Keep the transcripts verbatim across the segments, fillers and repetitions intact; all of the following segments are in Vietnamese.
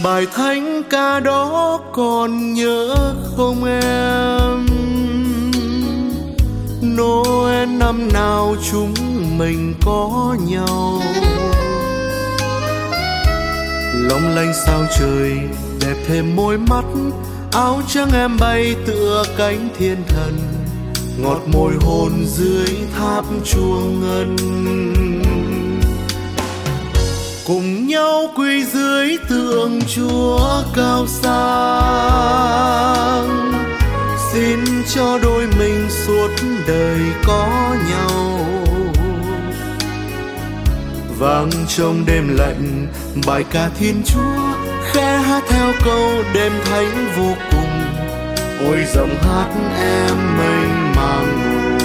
Bài thánh ca đó còn nhớ không em? Noel năm nào chúng mình có nhau. Long lanh sao trời đẹp thêm môi mắt, áo trắng em bay tựa cánh thiên thần, ngọt môi hôn dưới tháp chuông ngân. Cùng nhau quỳ dưới tượng Chúa cao sang, xin cho đôi mình suốt đời có nhau. Vang trong đêm lạnh bài ca Thiên Chúa, khẽ hát theo câu đêm thánh vô cùng. Ôi giọng hát em mênh mang buồn.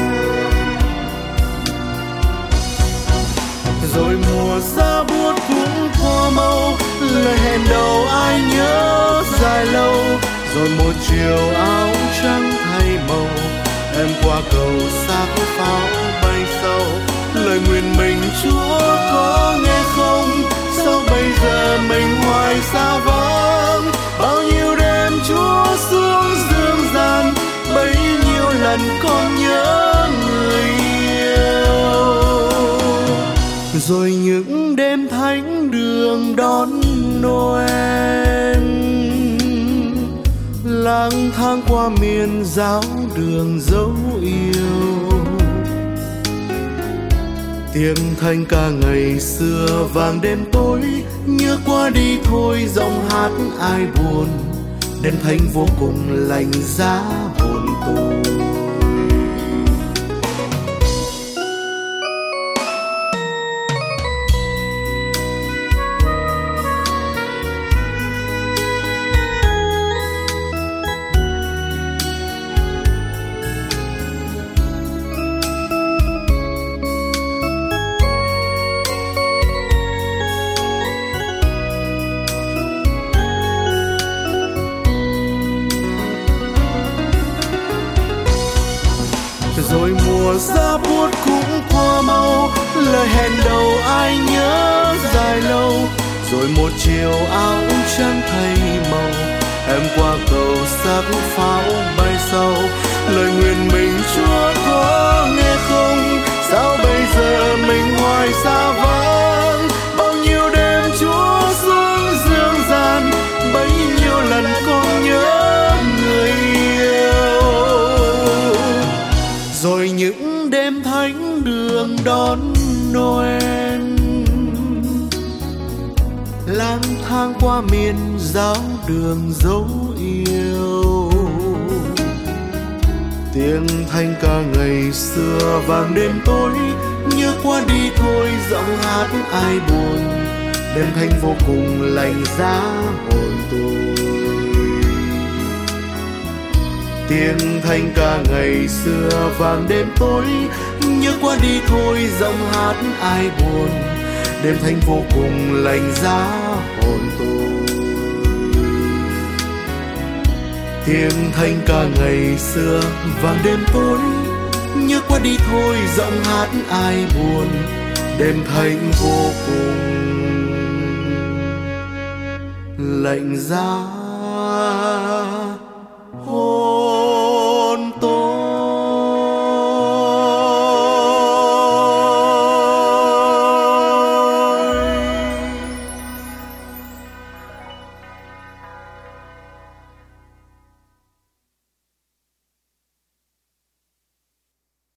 Rồi mùa xa buốt cũng qua mau, lời hẹn đầu ai nhớ dài lâu. Rồi một chiều áo trắng thay màu, em qua cầu xác pháo bay sâu. Lời nguyện mình Chúa có nghe không? Sao bây giờ mình hoài xa vắng? Bao nhiêu đêm Chúa xuống dương gian, bấy nhiêu lần con nhớ người yêu. Rồi những đêm thánh đường đón Noel, lang thang qua miền giáo đường dấu yêu. Tiếng thanh ca ngày xưa vang đêm tối, nhớ qua đi thôi giọng hát ai buồn. Đêm thánh vô cùng lạnh giá hồn tôi. Rồi mùa giá buốt cũng qua mau, lời hẹn đầu ai nhớ dài lâu. Rồi một chiều áo trắng thay màu, em qua cầu xác pháo bay sâu. Lời nguyện mình Chúa có nghe không? Sao bây giờ mình hoài xa vắng? Bao nhiêu đêm Chúa xuống dương gian, bấy nhiêu lần con nhớ người yêu. Rồi những đêm thánh đường đón Noel, lang thang qua miền giáo đường dấu yêu. Tiếng thanh ca ngày xưa vang đêm tối, nhớ qua đi thôi giọng hát ai buồn. Đêm thánh vô cùng lạnh giá hồn tôi. Tiếng thanh ca ngày xưa vang đêm tối, nhớ qua đi thôi giọng hát ai buồn. Đêm thánh vô cùng lạnh giá hồn tôi. Tiếng thanh ca ngày xưa vang đêm tối, nhớ qua đi thôi giọng hát ai buồn. Đêm thánh vô cùng lạnh giá